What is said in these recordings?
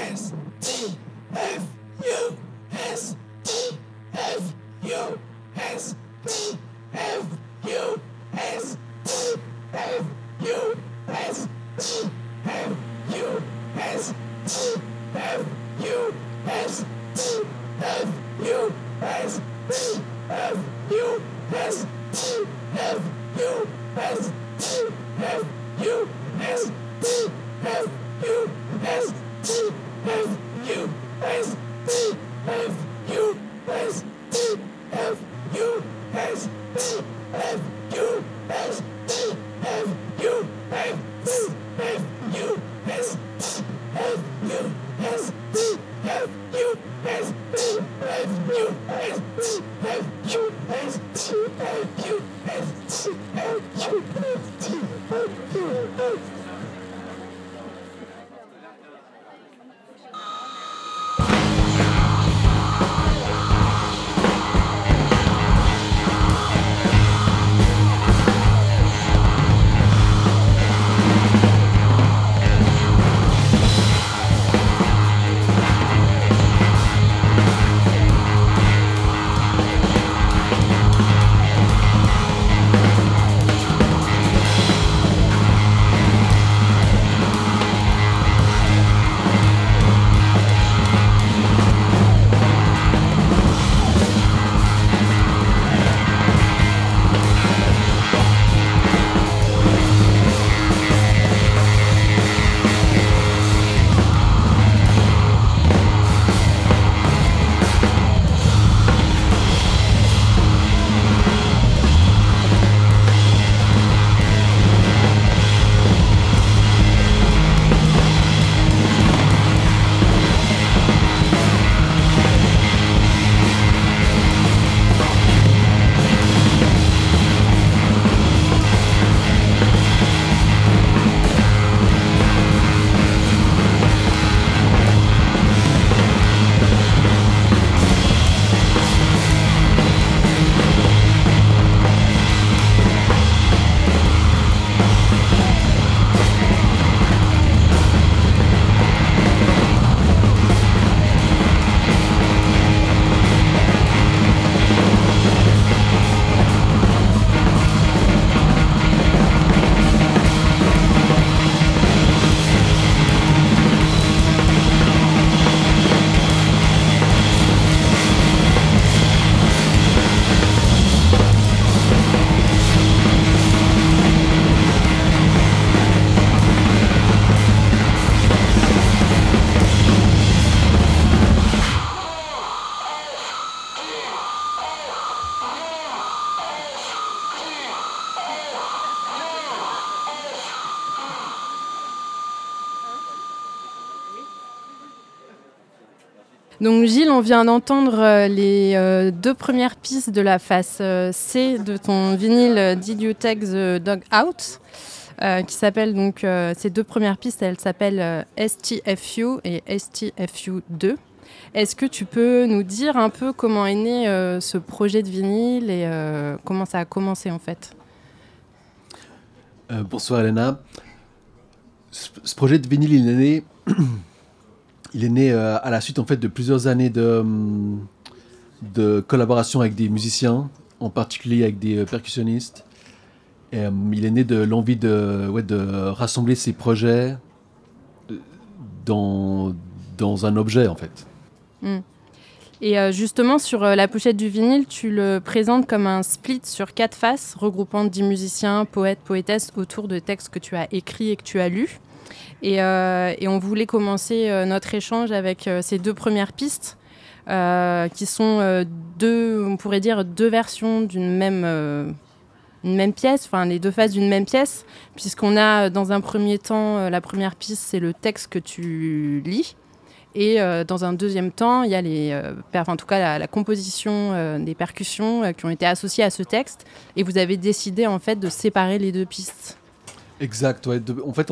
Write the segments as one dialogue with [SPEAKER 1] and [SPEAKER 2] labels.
[SPEAKER 1] Donc Gilles, on vient d'entendre les deux premières pistes de la face C de ton vinyle Did You Take the Dog Out qui s'appelle donc, ces deux premières pistes, elles s'appellent STFU et STFU 2. Est-ce que tu peux nous dire un peu comment est né ce projet de vinyle et comment ça a commencé en fait?
[SPEAKER 2] Bonsoir Elena. Ce projet de vinyle, il est né à la suite en fait de plusieurs années de collaboration avec des musiciens, en particulier avec des percussionnistes. Et, il est né de l'envie de rassembler ces projets dans un objet en fait.
[SPEAKER 1] Mm. Et justement, sur la pochette du vinyle, tu le présentes comme un split sur 4 faces, regroupant 10 musiciens, poètes, poétesses, autour de textes que tu as écrits et que tu as lus. Et on voulait commencer notre échange avec ces deux premières pistes, qui sont on pourrait dire deux versions d'une même pièce, enfin les deux faces d'une même pièce, puisqu'on a dans un premier temps, la première piste, c'est le texte que tu lis. Et dans un deuxième temps, il y a en tout cas la composition des percussions qui ont été associées à ce texte. Et vous avez décidé en fait de séparer les deux pistes.
[SPEAKER 2] Exact. Ouais.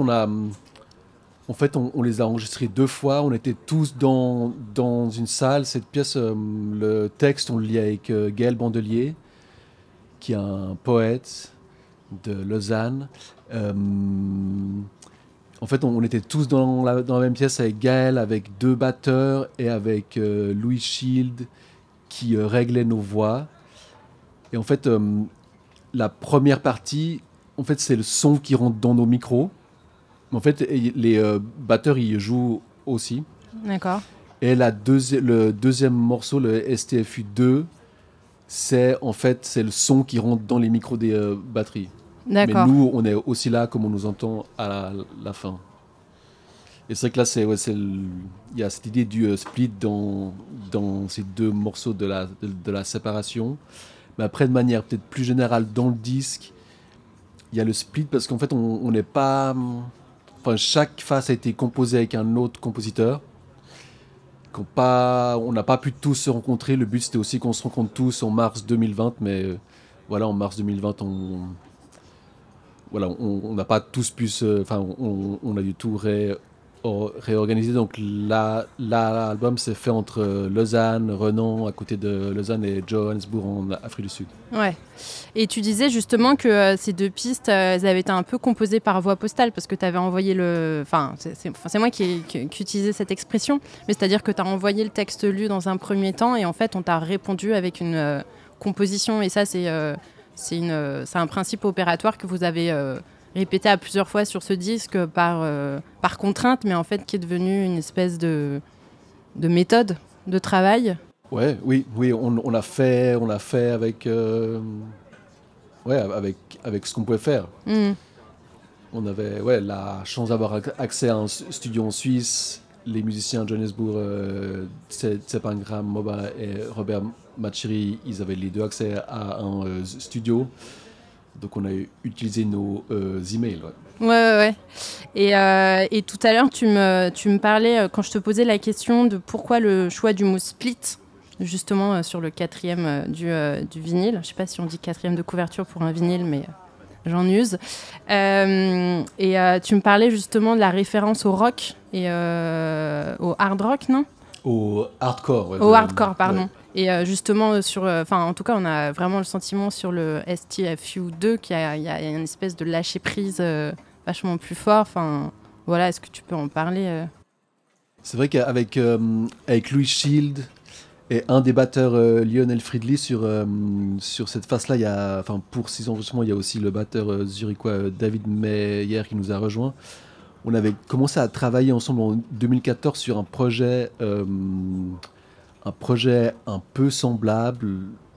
[SPEAKER 2] On les a enregistrés 2 fois. On était tous dans une salle. Cette pièce, le texte, on le lit avec Gaël Bandelier, qui est un poète de Lausanne. En fait, on était tous dans la même pièce avec Gaël, avec 2 batteurs et avec Louis Shield qui réglait nos voix. Et en fait, la première partie, en fait, c'est le son qui rentre dans nos micros. En fait, les batteurs, ils jouent aussi.
[SPEAKER 1] D'accord.
[SPEAKER 2] Et le deuxième morceau, le STFU 2, c'est le son qui rentre dans les micros des batteries.
[SPEAKER 1] D'accord.
[SPEAKER 2] Mais nous, on est aussi là comme on nous entend à la fin. Et c'est vrai que là, il y a cette idée du split dans ces 2 morceaux de la séparation. Mais après, de manière peut-être plus générale dans le disque, il y a le split parce qu'en fait, on n'est pas... Enfin, chaque face a été composée avec un autre compositeur. On n'a pas pu tous se rencontrer. Le but, c'était aussi qu'on se rencontre tous en mars 2020. Mais voilà, en mars 2020, on n'a pas tous pu Enfin, on a dû tout réorganiser. Donc l'album s'est fait entre Lausanne, Renan, à côté de Lausanne, et Johannesburg en Afrique du Sud.
[SPEAKER 1] Ouais. Et tu disais justement que ces 2 pistes, elles avaient été un peu composées par voie postale parce que tu avais envoyé le... Enfin, c'est moi qui utilisais cette expression, mais c'est-à-dire que tu as envoyé le texte lu dans un premier temps et en fait, on t'a répondu avec une composition. Et ça, c'est un principe opératoire que vous avez répété à plusieurs fois sur ce disque par contrainte, mais en fait qui est devenu une espèce de méthode de travail.
[SPEAKER 2] Oui, on l'a fait avec, avec ce qu'on pouvait faire.
[SPEAKER 1] Mmh.
[SPEAKER 2] On avait la chance d'avoir accès à un studio en Suisse. Les musiciens de Johannesburg, Tsepangram Moba et Robert Machiri, ils avaient les 2 accès à un studio. Donc on a utilisé nos emails.
[SPEAKER 1] Ouais. Et tout à l'heure, tu me parlais, quand je te posais la question de pourquoi le choix du mot split, justement sur le 4e du vinyle. Je ne sais pas si on dit 4e de couverture pour un vinyle, mais j'en use. Tu me parlais justement de la référence au rock et au hard rock, non ?
[SPEAKER 2] Au hardcore. Ouais,
[SPEAKER 1] au hardcore, pardon.
[SPEAKER 2] Ouais.
[SPEAKER 1] Et justement, en tout cas, on a vraiment le sentiment sur le STFU 2 qu'il y a une espèce de lâcher-prise vachement plus fort. Enfin, voilà, est-ce que tu peux en parler
[SPEAKER 2] C'est vrai qu'avec avec Louis Shield et un des batteurs, Lionel Friedli, sur cette face-là, pour 6 enregistrements, il y a aussi le batteur zurichois David Meyer qui nous a rejoints. On avait commencé à travailler ensemble en 2014 sur un projet un peu semblable,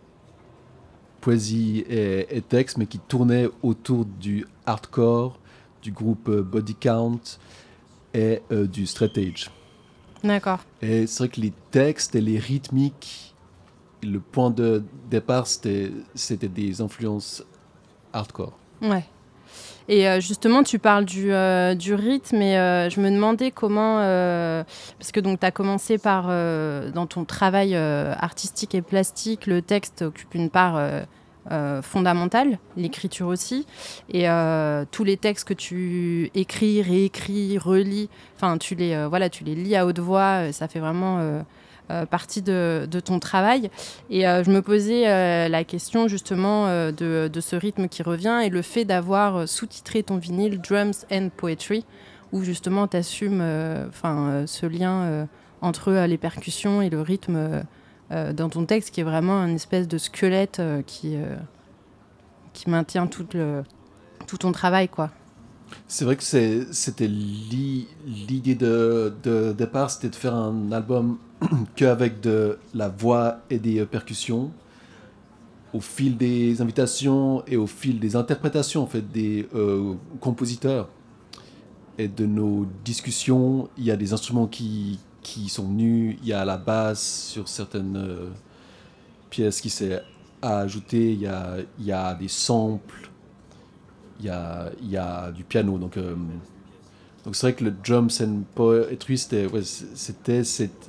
[SPEAKER 2] poésie et texte, mais qui tournait autour du hardcore, du groupe Body Count et du straight edge.
[SPEAKER 1] D'accord.
[SPEAKER 2] Et c'est vrai que les textes et les rythmiques, le point de départ, c'était des influences hardcore.
[SPEAKER 1] Ouais. Et justement, tu parles du rythme et je me demandais comment... parce que tu as commencé par, dans ton travail artistique et plastique, le texte occupe une part fondamentale, l'écriture aussi. Et tous les textes que tu écris, réécris, relis, tu les lis à haute voix, ça fait vraiment... partie de ton travail. Et je me posais la question justement de ce rythme qui revient et le fait d'avoir sous-titré ton vinyle Drums and Poetry, où justement tu assumes ce lien entre les percussions et le rythme dans ton texte, qui est vraiment une espèce de squelette qui maintient tout ton travail, quoi.
[SPEAKER 2] C'est vrai que c'était l'idée de départ, c'était de faire un album qu'avec de la voix et des percussions. Au fil des invitations et au fil des interprétations en fait, des compositeurs et de nos discussions, il y a des instruments qui sont venus, il y a la basse sur certaines pièces qui s'est ajoutée, il y a des samples, il y a du piano. Donc c'est vrai que le Drums and Poetry, c'était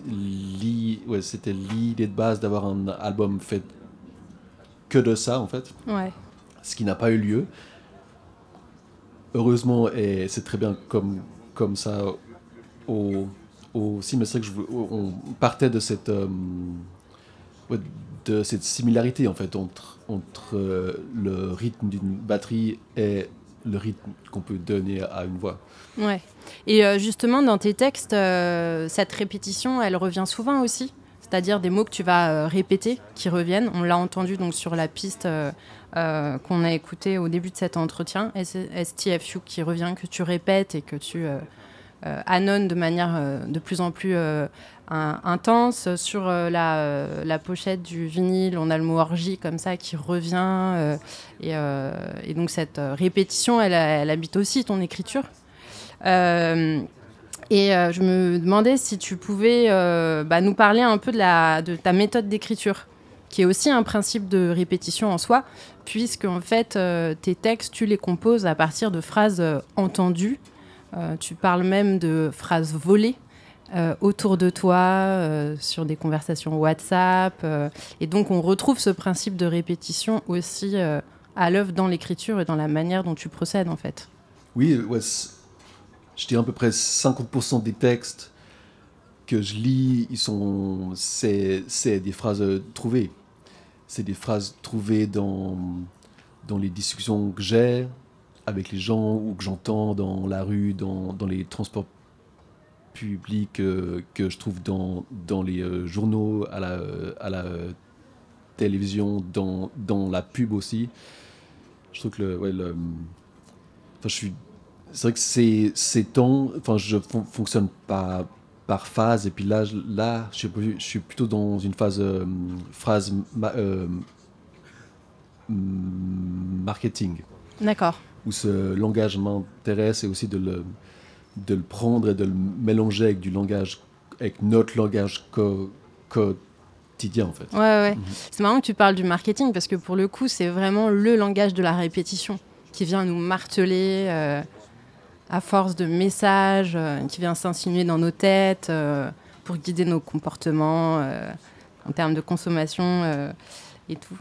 [SPEAKER 2] l'idée de base d'avoir un album fait que de ça, en fait.
[SPEAKER 1] Ouais.
[SPEAKER 2] Ce qui n'a pas eu lieu. Heureusement, et c'est très bien comme ça aussi, mais c'est vrai que on partait de cette similarité, en fait, entre le rythme d'une batterie et le rythme qu'on peut donner à une voix.
[SPEAKER 1] Ouais. Et justement, dans tes textes, cette répétition, elle revient souvent aussi. C'est-à-dire des mots que tu vas répéter, qui reviennent. On l'a entendu donc sur la piste qu'on a écoutée au début de cet entretien, STFU, qui revient, que tu répètes et que tu annonces de manière de plus en plus intense. Sur la pochette du vinyle, on a le mot orgie comme ça qui revient. Et donc cette répétition, elle habite aussi ton écriture. Je me demandais si tu pouvais nous parler un peu de ta méthode d'écriture, qui est aussi un principe de répétition en soi, puisque en fait, tes textes, tu les composes à partir de phrases entendues. Tu parles même de phrases volées autour de toi, sur des conversations WhatsApp. Et donc, on retrouve ce principe de répétition aussi à l'œuvre dans l'écriture et dans la manière dont tu procèdes, en fait.
[SPEAKER 2] Oui, ouais, je dirais à peu près 50% des textes que je lis, c'est des phrases trouvées. C'est des phrases trouvées dans les discussions que j'ai avec les gens ou que j'entends dans la rue, dans les transports publics, que je trouve dans les journaux, à la télévision, dans la pub aussi. Je trouve que c'est vrai que ces temps, je fonctionne par phase, et puis là je suis plutôt dans une phase marketing.
[SPEAKER 1] D'accord.
[SPEAKER 2] Où ce langage m'intéresse, et aussi de le prendre et de le mélanger avec notre langage quotidien, en fait.
[SPEAKER 1] Ouais. C'est marrant que tu parles du marketing, parce que pour le coup, c'est vraiment le langage de la répétition qui vient nous marteler à force de messages, qui vient s'insinuer dans nos têtes pour guider nos comportements en termes de consommation et tout.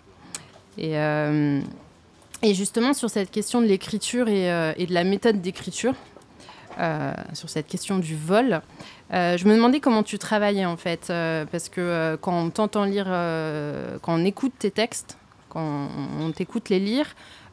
[SPEAKER 1] Et justement, sur cette question de l'écriture et de la méthode d'écriture, sur cette question du vol, je me demandais comment tu travaillais, en fait, parce que quand on t'entend lire, quand on écoute tes textes, quand on t'écoute les lire,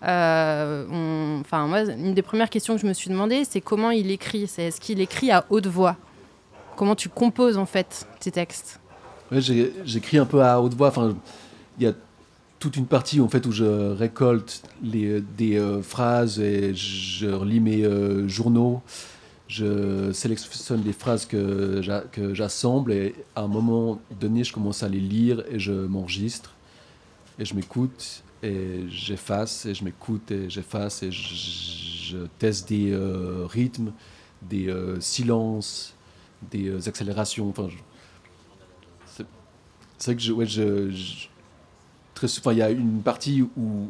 [SPEAKER 1] moi, une des premières questions que je me suis demandé, c'est comment il écrit. Est-ce qu'il écrit à haute voix? Comment tu composes, en fait, tes textes?
[SPEAKER 2] Ouais, j'écris un peu à haute voix. Il y a toute une partie, en fait, où je récolte des phrases, et je relis mes journaux. Je sélectionne des phrases que j'assemble, et à un moment donné, je commence à les lire et je m'enregistre et je m'écoute et j'efface, et je m'écoute et j'efface, et je teste des rythmes, des silences, des accélérations. C'est vrai que très souvent, il y a une partie où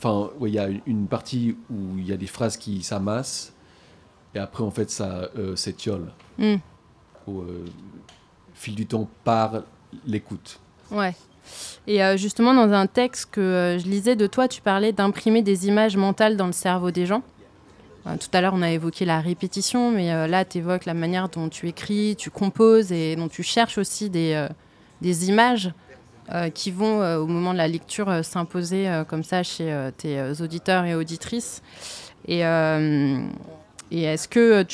[SPEAKER 2] il y a des phrases qui s'amassent, et après, en fait, ça s'étiole au fil du temps par l'écoute.
[SPEAKER 1] Ouais. Et justement, dans un texte que je lisais de toi, tu parlais d'imprimer des images mentales dans le cerveau des gens. Tout à l'heure, on a évoqué la répétition, mais là, tu évoques la manière dont tu écris, tu composes, et dont tu cherches aussi des images qui vont, au moment de la lecture, s'imposer comme ça chez tes auditeurs et auditrices. Et est-ce que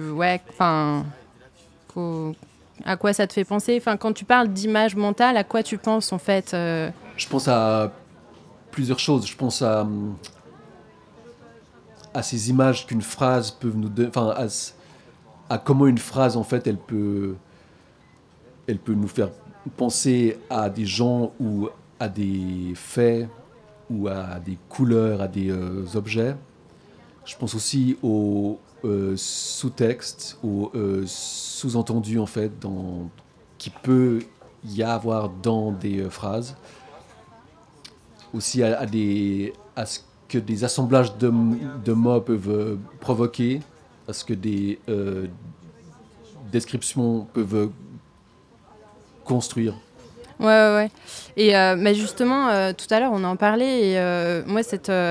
[SPEAKER 1] à quoi ça te fait penser? Quand tu parles d'image mentale, à quoi tu penses, en fait?
[SPEAKER 2] Je pense à plusieurs choses. Je pense à ces images qu'une phrase peut nous donner, à comment une phrase, en fait, elle peut nous faire penser à des gens, ou à des faits, ou à des couleurs, à des objets. Je pense aussi aux sous-textes, aux sous-entendus, en fait, qui peut y avoir dans des phrases. Aussi à ce que des assemblages de mots peuvent provoquer, à ce que des descriptions peuvent construire.
[SPEAKER 1] Ouais. Et mais justement, tout à l'heure, on en parlait, et moi,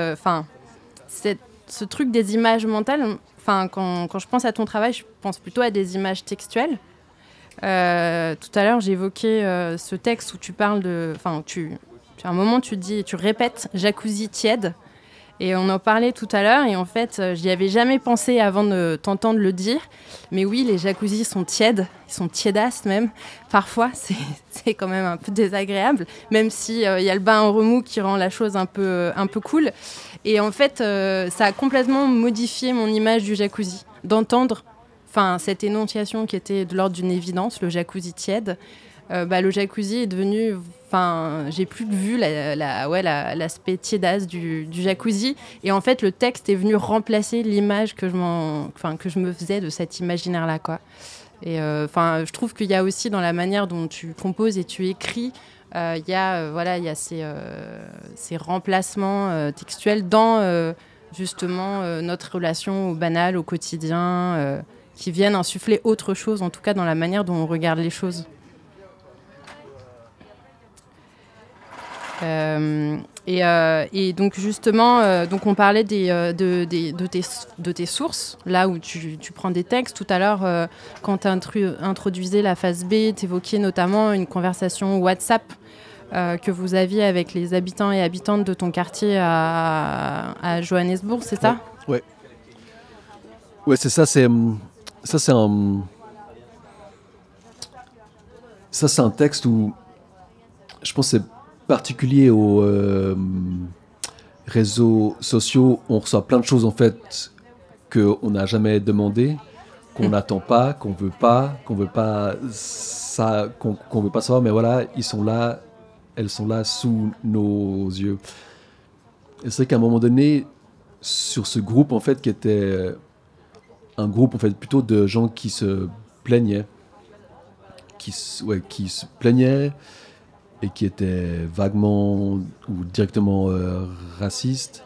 [SPEAKER 1] ce truc des images mentales, quand je pense à ton travail, je pense plutôt à des images textuelles. Tout à l'heure, j'ai évoqué ce texte où tu parles à un moment, tu répètes « jacuzzi tiède ». Et on en parlait tout à l'heure, et en fait, j'y avais jamais pensé avant de t'entendre le dire. Mais oui, les jacuzzis sont tièdes, ils sont tiédasses même. Parfois, c'est quand même un peu désagréable, même s'il y a le bain en remous qui rend la chose un peu cool. Et en fait, ça a complètement modifié mon image du jacuzzi. D'entendre cette énonciation qui était de l'ordre d'une évidence, le jacuzzi tiède. Le jacuzzi est devenu... j'ai plus vu l'aspect tiédasse du jacuzzi. Et en fait, le texte est venu remplacer l'image que je me faisais de cet imaginaire-là, quoi. Et je trouve qu'il y a aussi dans la manière dont tu composes et tu écris, il y a ces remplacements textuels dans justement notre relation au banal, au quotidien, qui viennent insuffler autre chose, en tout cas dans la manière dont on regarde les choses. Et donc justement, donc on parlait de tes sources, là où tu prends des textes. Tout à l'heure, quand tu introduisais la phase B, tu évoquais notamment une conversation WhatsApp que vous aviez avec les habitants et habitantes de ton quartier à Johannesburg, c'est ça ?
[SPEAKER 2] Ouais, c'est ça. C'est un texte où je pense que c'est particulier aux réseaux sociaux. On reçoit plein de choses en fait qu'on n'a jamais demandé, qu'on n'attend pas, qu'on veut pas ça, qu'on veut pas savoir, mais voilà, elles sont là sous nos yeux. Et c'est vrai qu'à un moment donné, sur ce groupe en fait, qui était un groupe en fait plutôt de gens qui se plaignaient, qui se plaignaient et qui étaient vaguement ou directement racistes.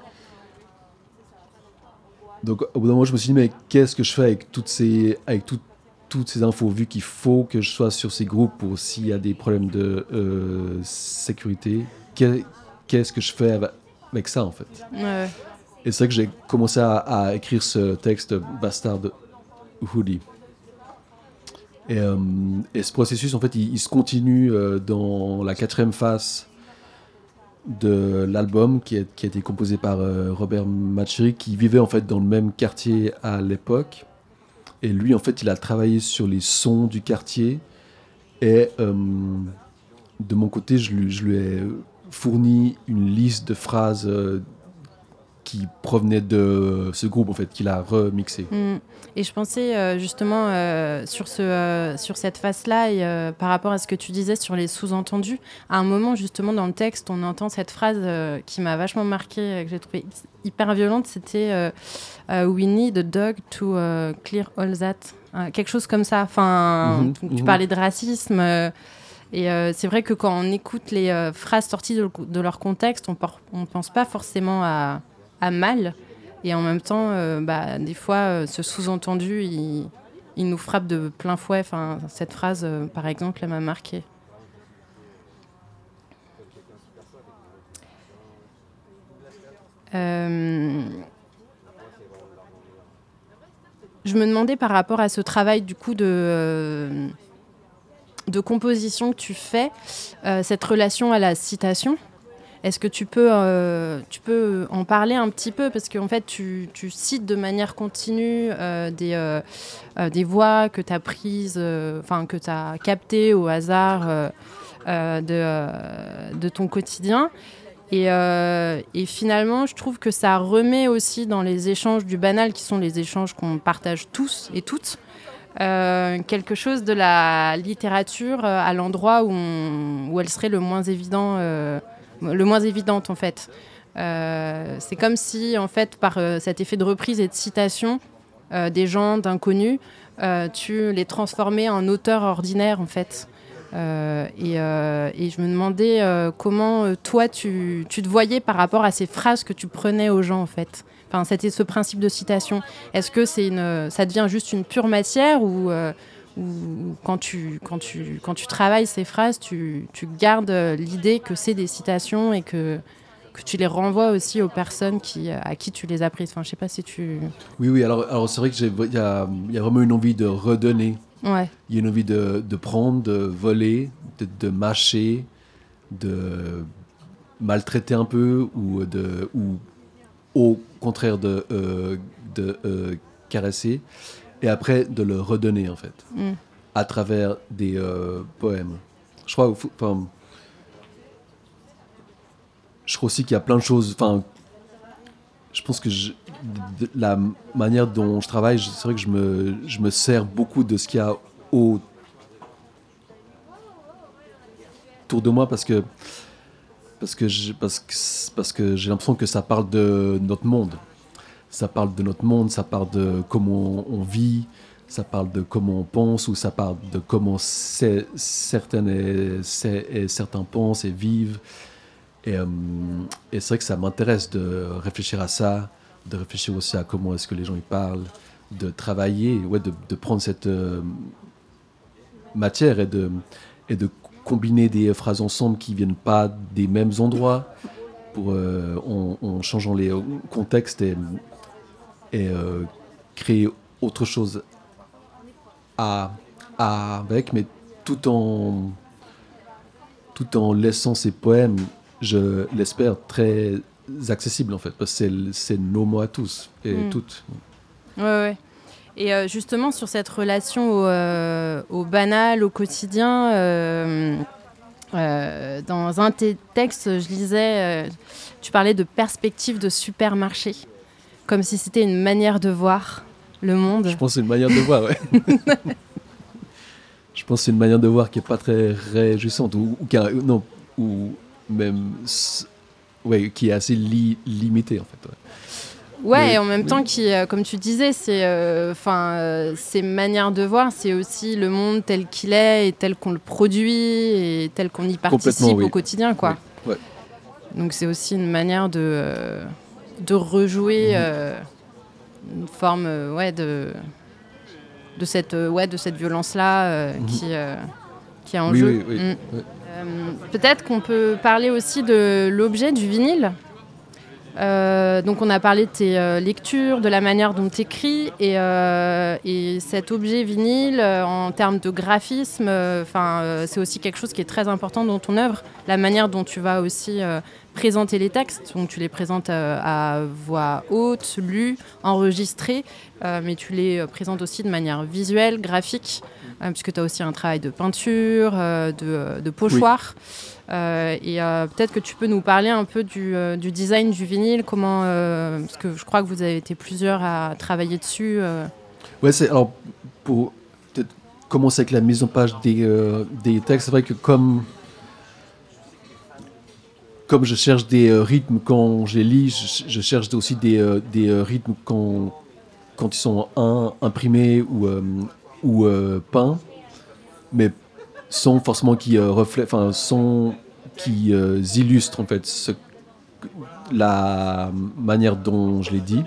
[SPEAKER 2] Donc au bout d'un moment, je me suis dit, mais qu'est-ce que je fais avec toutes ces infos, vu qu'il faut que je sois sur ces groupes pour s'il y a des problèmes de sécurité, qu'est-ce que je fais avec ça en fait.
[SPEAKER 1] Ouais.
[SPEAKER 2] Et c'est vrai que j'ai commencé à écrire ce texte Bastard Hoodie. Et ce processus, en fait, il se continue dans la 4e phase de l'album qui a été composé par Robert Machiri, qui vivait en fait dans le même quartier à l'époque. Et lui, en fait, il a travaillé sur les sons du quartier. Et de mon côté, je lui ai fourni une liste de phrases qui provenaient de ce groupe, en fait, qu'il a remixé.
[SPEAKER 1] Et je pensais justement sur cette phase-là et par rapport à ce que tu disais sur les sous-entendus. À un moment, justement, dans le texte, on entend cette phrase qui m'a vachement marquée, que j'ai trouvée hyper violente. C'était « We need a dog to clear all that ». Quelque chose comme ça. Tu parlais de racisme. Et c'est vrai que quand on écoute les phrases sorties de leur contexte, on pense pas forcément à mal. Et en même temps, des fois, ce sous-entendu, il nous frappe de plein fouet. Cette phrase, par exemple, elle m'a marquée. Je me demandais par rapport à ce travail du coup de composition que tu fais, cette relation à la citation. Est-ce que tu peux en parler un petit peu, parce qu'en fait tu cites de manière continue des voix que tu as prises, que tu as captées au hasard de ton quotidien. Et finalement, je trouve que ça remet aussi dans les échanges du banal, qui sont les échanges qu'on partage tous et toutes, quelque chose de la littérature à l'endroit où elle serait le moins évidente en fait. C'est comme si en fait par cet effet de reprise et de citation des gens, d'inconnus, tu les transformais en auteurs ordinaires en fait. Et je me demandais comment toi tu te voyais par rapport à ces phrases que tu prenais aux gens en fait. C'était ce principe de citation. Est-ce que ça devient juste une pure matière ou quand tu travailles ces phrases, tu gardes l'idée que c'est des citations et que tu les renvoies aussi aux personnes à qui tu les as prises. Je sais pas si tu...
[SPEAKER 2] Oui, alors c'est vrai qu'il y a vraiment une envie de redonner.
[SPEAKER 1] Ouais.
[SPEAKER 2] Il y a une envie de prendre, de voler, de mâcher, de maltraiter un peu ou au contraire de caresser, et après de le redonner en fait, à travers des poèmes. Je crois aussi qu'il y a plein de choses. Je pense que la manière dont je travaille, c'est vrai que je me sers beaucoup de ce qu'il y a autour de moi parce que j'ai l'impression que ça parle de notre monde. Ça parle de notre monde, ça parle de comment on vit, ça parle de comment on pense, ou ça parle de comment certains pensent et vivent. Et c'est vrai que ça m'intéresse de réfléchir à ça, de réfléchir aussi à comment est-ce que les gens y parlent, de travailler, de prendre cette matière et de combiner des phrases ensemble qui ne viennent pas des mêmes endroits, en changeant les contextes et créer autre chose avec, mais tout en laissant ces poèmes, je l'espère, très accessibles en fait, parce que c'est nos mots à tous et toutes.
[SPEAKER 1] Ouais. Et justement, sur cette relation au banal, au quotidien, dans un de tes textes, je lisais, tu parlais de perspective de supermarché, comme si c'était une manière de voir le monde.
[SPEAKER 2] Je pense que c'est une manière de voir, ouais. Je pense que c'est une manière de voir qui n'est pas très réjouissante, ou même qui est assez limitée en fait.
[SPEAKER 1] Ouais, et en même temps, comme tu disais, ces manières de voir, c'est aussi le monde tel qu'il est et tel qu'on le produit et tel qu'on y participe au quotidien, quoi.
[SPEAKER 2] Oui. Ouais.
[SPEAKER 1] Donc c'est aussi une manière de rejouer une forme de cette violence-là qui est en jeu.
[SPEAKER 2] Oui.
[SPEAKER 1] Peut-être qu'on peut parler aussi de l'objet du vinyle. Donc on a parlé de tes lectures, de la manière dont tu écris, et cet objet vinyle, en termes de graphisme, c'est aussi quelque chose qui est très important dans ton œuvre, la manière dont tu vas aussi présenter les textes. Donc tu les présentes à voix haute, lus, enregistrés, mais tu les présentes aussi de manière visuelle, graphique, puisque tu as aussi un travail de peinture, de pochoir. Oui. Et peut-être que tu peux nous parler un peu du design du vinyle, parce que je crois que vous avez été plusieurs à travailler dessus.
[SPEAKER 2] Ouais, alors pour peut-être commencer avec la mise en page des textes, c'est vrai que comme je cherche des rythmes quand je les lis, je cherche aussi des rythmes quand ils sont imprimés ou peints, mais sans forcément qui reflètent, qui illustrent en fait la manière dont je l'ai dit.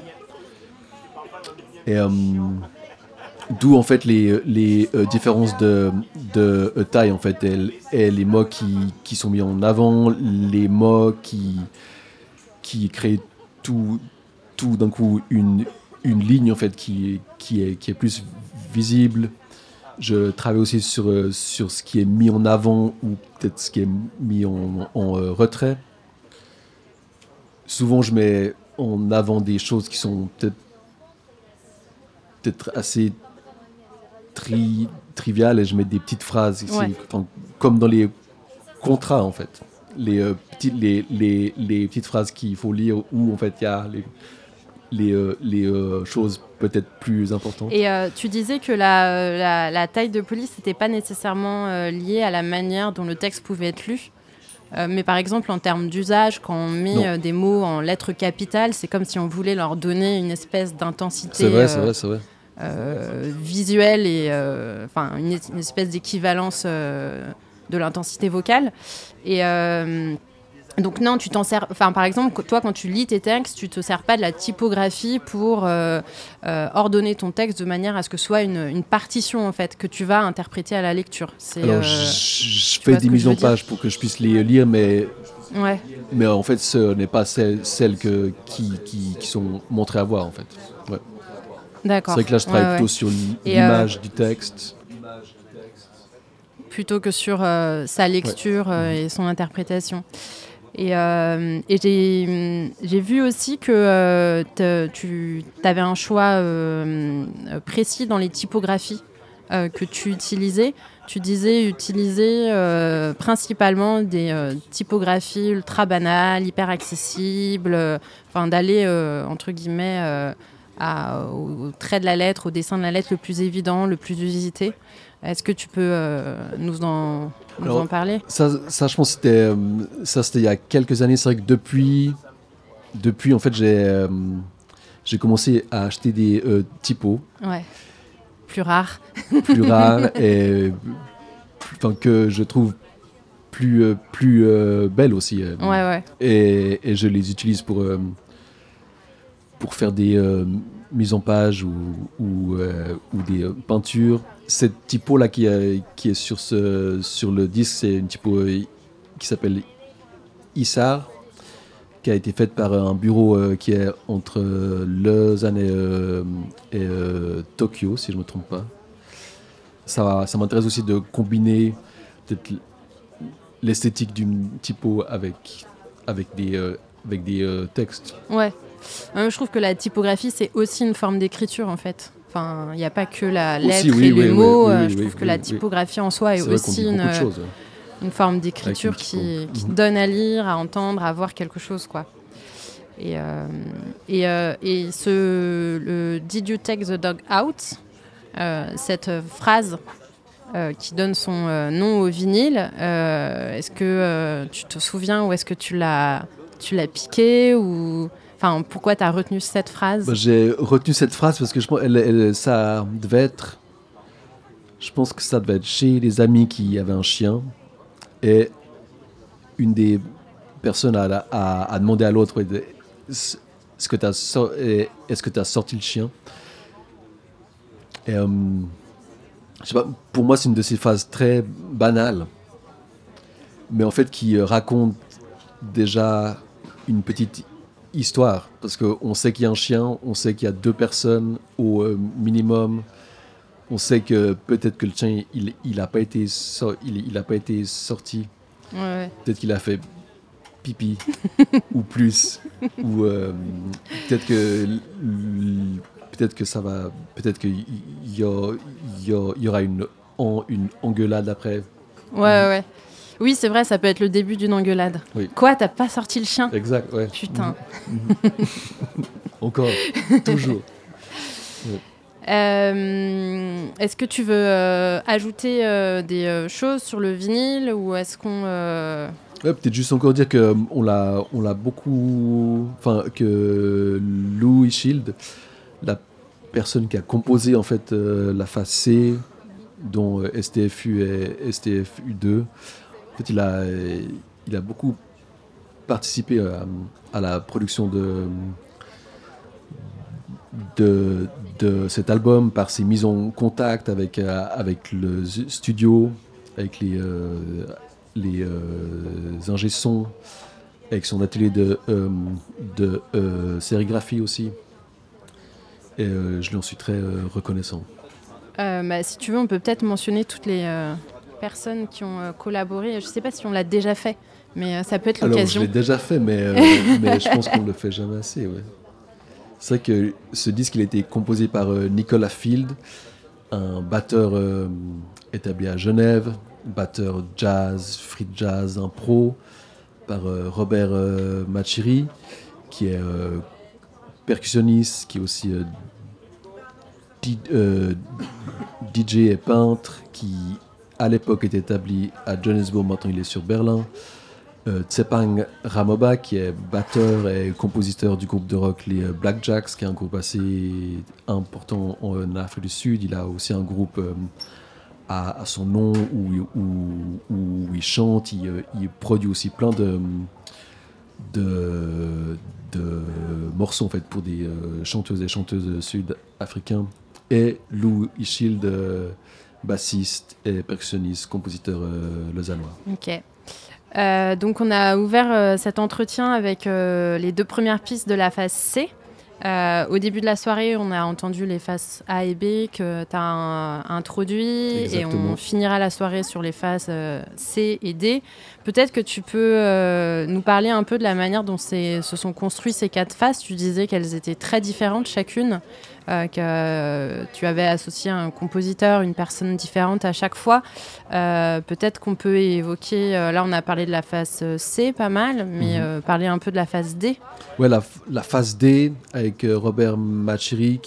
[SPEAKER 2] Et d'où en fait les différences de taille en fait, et les mots qui sont mis en avant, les mots qui créent tout d'un coup une ligne en fait qui est plus visible. Je travaille aussi sur ce qui est mis en avant ou peut-être ce qui est mis en retrait. Souvent, je mets en avant des choses qui sont peut-être assez triviales, et je mets des petites phrases ici, comme dans les contrats en fait. Les petites phrases qu'il faut lire où en fait il y a les choses peut-être plus importantes.
[SPEAKER 1] Et tu disais que la taille de police n'était pas nécessairement liée à la manière dont le texte pouvait être lu. Mais par exemple, en termes d'usage, quand on met des mots en lettres capitales, c'est comme si on voulait leur donner une espèce d'intensité
[SPEAKER 2] c'est vrai.
[SPEAKER 1] Visuelle et une espèce d'équivalence de l'intensité vocale. Et donc non, tu t'en sers. Par exemple, toi, quand tu lis tes textes, tu te sers pas de la typographie pour ordonner ton texte de manière à ce que ce soit une partition en fait que tu vas interpréter à la lecture.
[SPEAKER 2] Alors, je fais des mises en page pour que je puisse les lire, mais en fait, ce n'est pas celles qui sont montrées à voir en fait. Ouais.
[SPEAKER 1] D'accord.
[SPEAKER 2] C'est vrai que là, je travaille plutôt sur l'image du texte. Plutôt
[SPEAKER 1] que sur sa lecture et son interprétation. Et j'ai vu aussi que tu avais un choix précis dans les typographies que tu utilisais. Tu disais utiliser principalement des typographies ultra banales, hyper accessibles, d'aller, entre guillemets, au trait de la lettre, au dessin de la lettre le plus évident, le plus usité. Est-ce que tu peux nous en parler ?
[SPEAKER 2] Ça, je pense que c'était il y a quelques années. C'est vrai que depuis en fait, j'ai commencé à acheter des typos.
[SPEAKER 1] Ouais. Plus rares.
[SPEAKER 2] Plus rares et que je trouve plus belles aussi.
[SPEAKER 1] Ouais.
[SPEAKER 2] Et je les utilise pour faire des mises en page ou des peintures. Cette typo là qui est sur le disque, c'est une typo qui s'appelle Issar, qui a été faite par un bureau qui est entre Lausanne et Tokyo, si je ne me trompe pas. Ça m'intéresse aussi de combiner peut-être l'esthétique d'une typo avec des textes.
[SPEAKER 1] Ouais. Je trouve que la typographie, c'est aussi une forme d'écriture, en fait. Enfin, il n'y a pas que la lettre et les mots. Je trouve que la typographie en soi est aussi une forme d'écriture qui donne à lire, à entendre, à voir quelque chose, quoi. Et le Did you take the dog out, cette phrase qui donne son nom au vinyle, est-ce que tu te souviens où est-ce que tu l'as piqué ou... Enfin, pourquoi tu as retenu cette phrase ?
[SPEAKER 2] J'ai retenu cette phrase parce que je pense ça devait être... Je pense que ça devait être chez les amis qui avaient un chien. Et une des personnes a demandé à l'autre est-ce que tu as sorti le chien ? Et je sais pas, pour moi, c'est une de ces phrases très banales, mais en fait qui raconte déjà une petite histoire, parce qu'on sait qu'il y a un chien, on sait qu'il y a 2 personnes au minimum, on sait que peut-être que le chien il a pas été sorti,
[SPEAKER 1] ouais.
[SPEAKER 2] Peut-être qu'il a fait pipi ou plus, ou peut-être que ça va, peut-être qu'il y aura une engueulade après.
[SPEAKER 1] Ouais. Oui, c'est vrai, ça peut être le début d'une engueulade.
[SPEAKER 2] Oui.
[SPEAKER 1] Quoi, t'as pas sorti le chien ?
[SPEAKER 2] Exact, ouais.
[SPEAKER 1] Putain.
[SPEAKER 2] Encore, toujours.
[SPEAKER 1] Ouais. Est-ce que tu veux ajouter des choses sur le vinyle ou est-ce qu'on...
[SPEAKER 2] Ouais, peut-être juste encore dire qu'on l'a beaucoup... Enfin, que Lou Ishield, la personne qui a composé en fait la phase C, dont STFU et STFU2, en fait, il a beaucoup participé à la production de cet album par ses mises en contact avec le studio, avec les ingé sons, avec son atelier de sérigraphie aussi. Et je lui en suis très reconnaissant.
[SPEAKER 1] Si tu veux, on peut peut-être mentionner toutes les personnes qui ont collaboré. Je ne sais pas si on l'a déjà fait, mais ça peut être l'occasion.
[SPEAKER 2] Alors, je l'ai déjà fait, mais je pense qu'on ne le fait jamais assez. Ouais. C'est vrai que ce disque il a été composé par Nicolas Field, un batteur établi à Genève, batteur jazz, free jazz, impro, par Robert Machiri, qui est percussionniste, qui est aussi DJ et peintre, qui à l'époque était établi à Johannesburg, maintenant il est sur Berlin. Tsepang Ramoba, qui est batteur et compositeur du groupe de rock les Black Jacks, qui est un groupe assez important en Afrique du Sud. Il a aussi un groupe à son nom où il chante, il produit aussi plein de morceaux en fait, pour des chanteuses et chanteuses sud-africains. Et Lou Ishield, bassiste et percussionniste, compositeur lausannois.
[SPEAKER 1] Ok. Donc on a ouvert cet entretien avec les 2 premières pistes de la phase C. Au début de la soirée, on a entendu les phases A et B que tu as introduit.
[SPEAKER 2] Exactement.
[SPEAKER 1] Et on finira la soirée sur les phases C et D. Peut-être que tu peux nous parler un peu de la manière dont se sont construits ces 4 phases. Tu disais qu'elles étaient très différentes chacune, que tu avais associé un compositeur, une personne différente à chaque fois. Peut-être qu'on peut évoquer, là on a parlé de la phase C pas mal, mais parler un peu de la phase D.
[SPEAKER 2] Ouais, la phase D avec Robert Machiri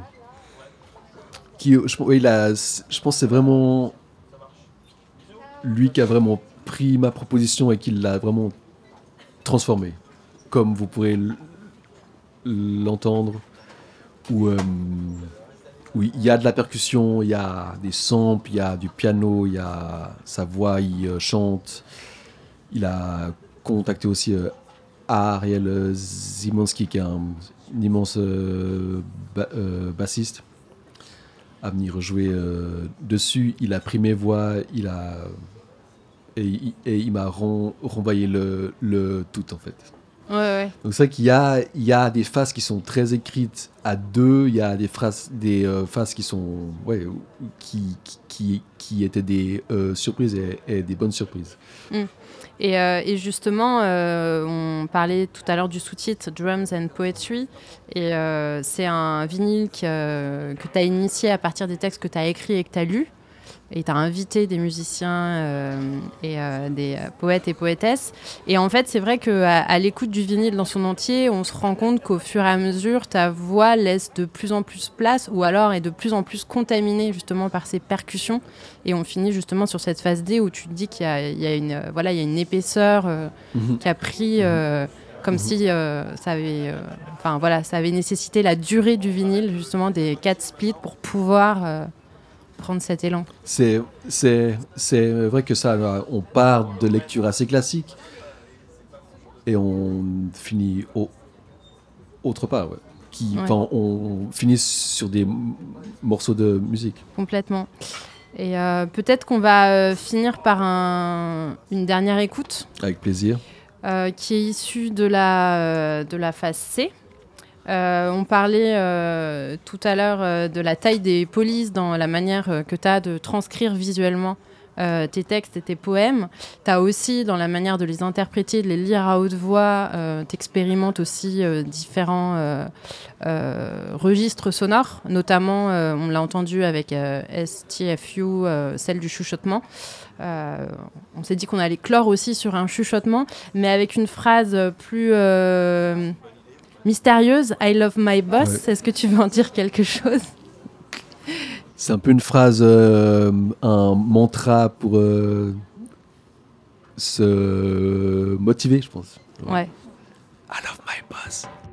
[SPEAKER 2] je pense que c'est vraiment lui qui a vraiment pris ma proposition et qui l'a vraiment transformée, comme vous pourrez l'entendre, où il y a de la percussion, il y a des samples, il y a du piano, il y a sa voix, il chante. Il a contacté aussi Ariel Zimanski, qui est un immense bassiste, à venir jouer dessus. Il a pris mes voix, et il m'a renvoyé le tout, en fait.
[SPEAKER 1] Ouais.
[SPEAKER 2] Donc c'est vrai qu'il y a des phases qui sont très écrites à deux, il y a des phases qui sont qui étaient des surprises et des bonnes surprises.
[SPEAKER 1] Et justement, on parlait tout à l'heure du sous-titre Drums and Poetry, et c'est un vinyle que tu as initié à partir des textes que tu as écrits et que tu as lus. Et tu as invité des musiciens et des poètes et poétesses. Et en fait, c'est vrai qu'à l'écoute du vinyle dans son entier, on se rend compte qu'au fur et à mesure, ta voix laisse de plus en plus place, ou alors est de plus en plus contaminée justement par ces percussions. Et on finit justement sur cette phase D où tu te dis qu'il y a une épaisseur qui a pris... comme si ça avait nécessité la durée du vinyle, justement, des 4 splits pour pouvoir... prendre cet élan.
[SPEAKER 2] C'est vrai que ça, on part de lecture assez classique et on finit autre part. Ouais. On finit sur des morceaux de musique.
[SPEAKER 1] Complètement. Et peut-être qu'on va finir par une dernière écoute.
[SPEAKER 2] Avec plaisir.
[SPEAKER 1] Qui est issue de la phase C. On parlait tout à l'heure de la taille des polices dans la manière que tu as de transcrire visuellement tes textes et tes poèmes. Tu as aussi, dans la manière de les interpréter, de les lire à haute voix, t'expérimentes aussi différents registres sonores. Notamment, on l'a entendu avec STFU, celle du chuchotement. On s'est dit qu'on allait clore aussi sur un chuchotement, mais avec une phrase plus... mystérieuse, I love my boss. Ouais. Est-ce que tu veux en dire quelque chose ?
[SPEAKER 2] C'est un peu une phrase, un mantra pour se motiver, je pense.
[SPEAKER 1] Ouais.
[SPEAKER 2] I love my boss.